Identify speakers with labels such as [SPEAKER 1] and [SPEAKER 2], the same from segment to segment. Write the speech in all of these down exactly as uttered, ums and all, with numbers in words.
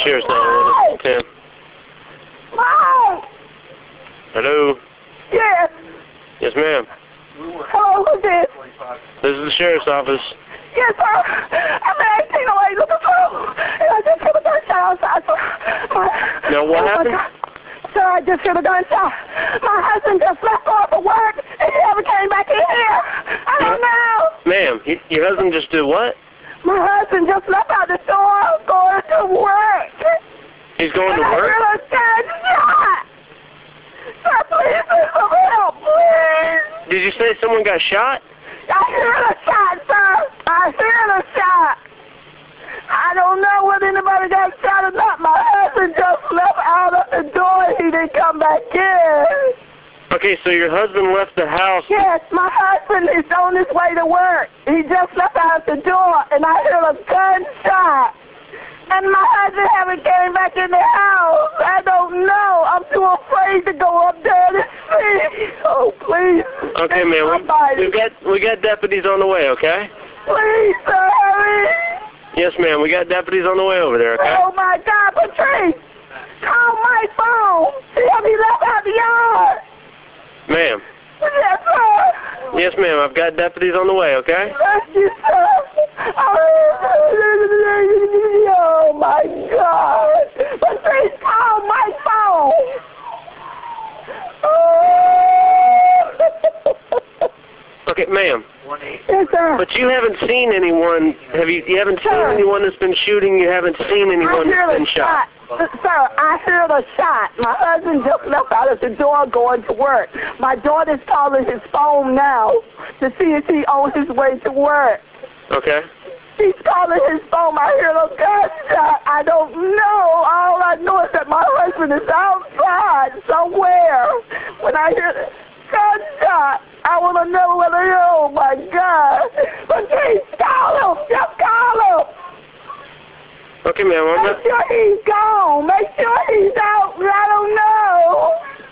[SPEAKER 1] sheriff's nine one one.
[SPEAKER 2] Mom!
[SPEAKER 1] Hello?
[SPEAKER 2] Yes.
[SPEAKER 1] Yes, ma'am.
[SPEAKER 2] Hello, who's this?
[SPEAKER 1] This is the sheriff's office.
[SPEAKER 2] Yes, sir. I'm at eighteen oh eight looking for and I just heard a gunshot outside, sir. My,
[SPEAKER 1] Now, what
[SPEAKER 2] oh
[SPEAKER 1] happened?
[SPEAKER 2] Sir, I just heard a gunshot. My husband just left off for work, and he never came back in here. I don't know.
[SPEAKER 1] Ma'am, y- your husband just did what?
[SPEAKER 2] My husband just left out the door going to work.
[SPEAKER 1] He's going
[SPEAKER 2] and
[SPEAKER 1] to
[SPEAKER 2] I
[SPEAKER 1] work?
[SPEAKER 2] heard a gunshot. Sir, please, please, some help, please.
[SPEAKER 1] Did you say someone got shot?
[SPEAKER 2] I heard a shot, sir. I heard a shot. I don't know whether anybody got shot or not. My husband just left out of the door. He didn't come back in.
[SPEAKER 1] Okay, so your husband left the house.
[SPEAKER 2] Yes, my husband is on his way to work. He just left out the door, and I heard a gunshot. And my husband haven't came back in the house. I don't know. I'm too afraid to go up there to see. Oh, please.
[SPEAKER 1] Okay, man, we, we've got we got deputies on the way, okay?
[SPEAKER 2] Please, sir, hurry.
[SPEAKER 1] Yes, ma'am, we got deputies on the way over there, okay?
[SPEAKER 2] Oh, my God, Patrice. Call my phone. See if he left out the yard.
[SPEAKER 1] Ma'am.
[SPEAKER 2] Yes, sir.
[SPEAKER 1] Yes, ma'am, I've got deputies on the way, okay?
[SPEAKER 2] Thank you, sir. Oh, my God. Patrice, call my phone. Oh.
[SPEAKER 1] Okay, ma'am.
[SPEAKER 2] Yes, sir.
[SPEAKER 1] But you haven't seen anyone, have you, you haven't seen
[SPEAKER 2] Sir.
[SPEAKER 1] anyone that's been shooting, you haven't seen
[SPEAKER 2] I
[SPEAKER 1] anyone
[SPEAKER 2] heard
[SPEAKER 1] that's
[SPEAKER 2] a
[SPEAKER 1] been shot.
[SPEAKER 2] shot. Sir, I heard a shot. My husband just left out of the door going to work. My daughter's calling his phone now to see if he's on his way to work.
[SPEAKER 1] Okay.
[SPEAKER 2] She's calling his phone. I hear a gunshot. I don't know. All I know is that my husband is outside somewhere. When I hear the gunshot, I want to know whether he, oh my God. But please call him. Just call him.
[SPEAKER 1] Okay, ma'am, I'm
[SPEAKER 2] Make
[SPEAKER 1] not...
[SPEAKER 2] sure he's gone. Make sure he's out. I don't know.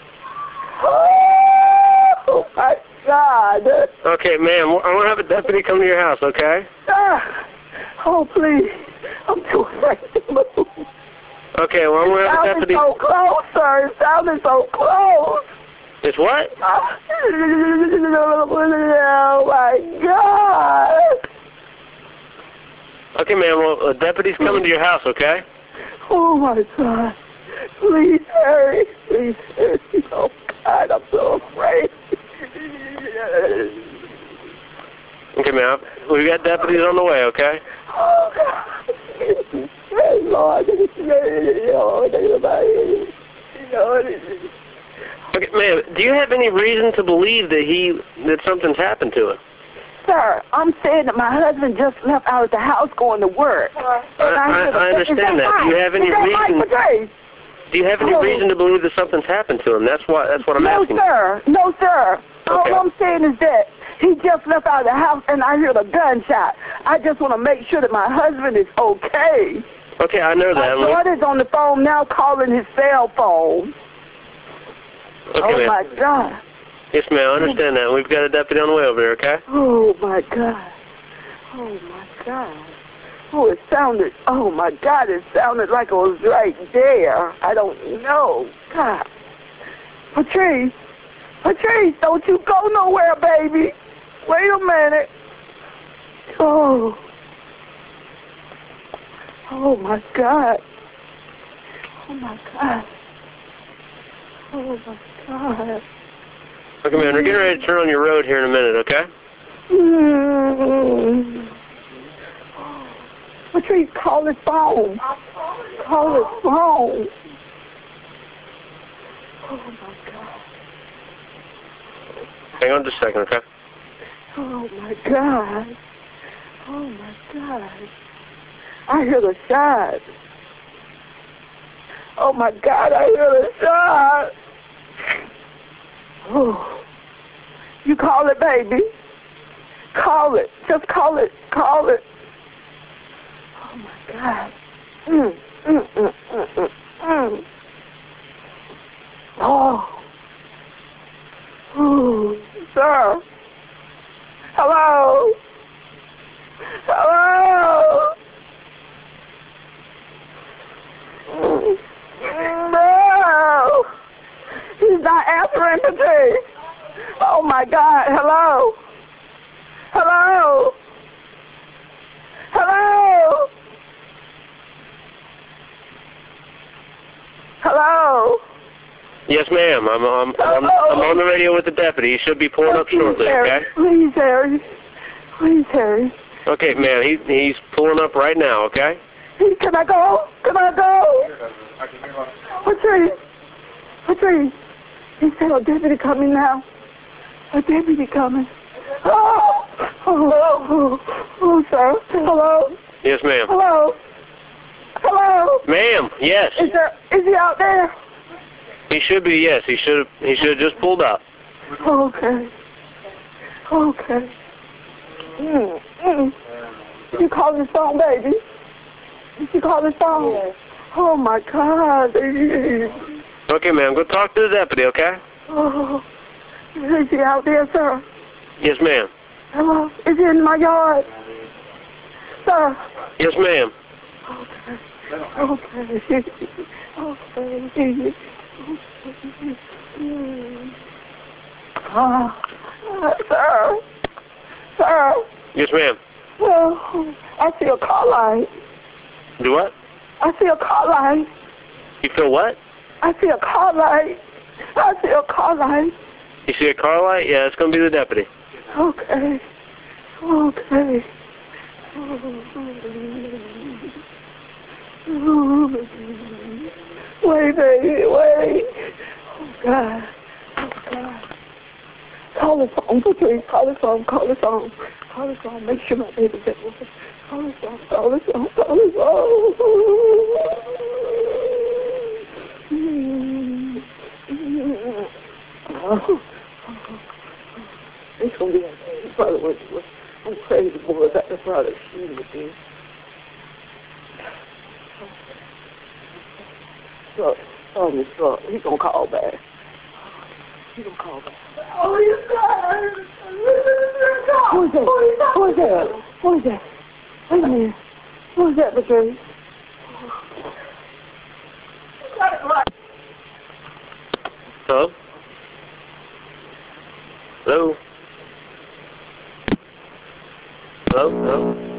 [SPEAKER 2] Oh my God.
[SPEAKER 1] Okay, ma'am, I want to have a deputy come to your house, okay?
[SPEAKER 2] Ah. Oh, please. I'm too afraid to move.
[SPEAKER 1] Okay, well, I'm going to have a
[SPEAKER 2] It
[SPEAKER 1] deputy...
[SPEAKER 2] sounded so close, sir. It sounded so close.
[SPEAKER 1] It's what?
[SPEAKER 2] Oh, my God.
[SPEAKER 1] Okay, ma'am, well, a deputy's coming to your house, okay?
[SPEAKER 2] Oh, my God. Please hurry. Please hurry. Oh, God, I'm so afraid.
[SPEAKER 1] Okay, ma'am, we got deputies on the way, okay?
[SPEAKER 2] Oh, God. Hey, Lord.
[SPEAKER 1] Okay, ma'am, do you have any reason to believe that he, that something's happened to him?
[SPEAKER 2] Sir, I'm saying that my husband just left out of the house going to work.
[SPEAKER 1] I, I, I understand that. Do you have any reason? Do you have any reason to believe that something's happened to him? That's what. That's what I'm
[SPEAKER 2] no,
[SPEAKER 1] asking.
[SPEAKER 2] No, sir. No, sir.
[SPEAKER 1] Okay.
[SPEAKER 2] All I'm saying is that he just left out of the house and I heard a gunshot. I just want to make sure that my husband is okay.
[SPEAKER 1] Okay, I know that.
[SPEAKER 2] My daughter's on the phone now calling his cell phone.
[SPEAKER 1] Okay,
[SPEAKER 2] oh,
[SPEAKER 1] ma'am.
[SPEAKER 2] my God.
[SPEAKER 1] Yes, ma'am, I understand that. We've got a deputy on the way over there, okay?
[SPEAKER 2] Oh, my God. Oh, my God. Oh, it sounded, oh, my God, it sounded like it was right there. I don't know. God. Patrice. Patrice, don't you go nowhere, baby. Wait a minute. Oh. Oh, my God. Oh, my God. Oh, my God.
[SPEAKER 1] Okay, man, we're getting ready to turn on your road here in a minute, okay?
[SPEAKER 2] Mm. Patrice, call his phone. Call his phone. Oh, my God.
[SPEAKER 1] Hang on just a second, okay?
[SPEAKER 2] Oh, my God. Oh, my God. I hear the shot. Oh, my God, I hear the shot. Oh. You call it, baby. Call it. Just call it. Call it. Oh, my God. Mm, mm, mm, mm, mm, mm. Oh. Ooh. Sir. Hello. Hello. No! He's not answering Patrice! Oh my God, hello? Hello? Hello? Hello?
[SPEAKER 1] Yes, ma'am. I'm, I'm, I'm, I'm on the radio with the deputy. He should be pulling up shortly, okay?
[SPEAKER 2] Please, Harry. Please, Harry.
[SPEAKER 1] Okay, ma'am. He, he's pulling up right now, okay?
[SPEAKER 2] Can I go? Can I go? Patrice. Patrice. He said a deputy coming now. A deputy coming. Oh, oh, oh, oh, sir. Hello?
[SPEAKER 1] Yes, ma'am.
[SPEAKER 2] Hello? Hello?
[SPEAKER 1] Ma'am, yes.
[SPEAKER 2] Is there, is he out there?
[SPEAKER 1] He should be, yes. He should he should have just pulled up.
[SPEAKER 2] Okay. Okay. Mm, mm. Did you call his phone, baby? Did you call his phone? Yes. Oh, my God.
[SPEAKER 1] Okay, ma'am. Go talk to the deputy, okay?
[SPEAKER 2] Oh, is he out there, sir?
[SPEAKER 1] Yes, ma'am.
[SPEAKER 2] Hello? Is he in my yard? Sir?
[SPEAKER 1] Yes, ma'am.
[SPEAKER 2] Okay. Okay. Okay. Uh, sir? Sir?
[SPEAKER 1] Yes, ma'am.
[SPEAKER 2] Well, I see a car light.
[SPEAKER 1] Do what?
[SPEAKER 2] I see a car light.
[SPEAKER 1] You feel what?
[SPEAKER 2] I see a car light. I see a car light.
[SPEAKER 1] You see a car light? Yeah, it's going to be the deputy.
[SPEAKER 2] Okay. Okay. Wait, baby, wait. Oh, God. Oh, God. Call the phone, please. Call the phone, call the phone. Call the phone. Make sure my baby's at work. Call the phone, call the phone, call the phone. Oh. It's going to be okay. His brother was, was I'm crazy, boy. That's the brother. She would be. Look, oh, Miss Look, he's going to call back. He's going to call back. Oh, you God. Who is that? Who is that? Who is that? Wait a minute. Who is that, Patrice?
[SPEAKER 1] Hello? Hello? Hello? Hello?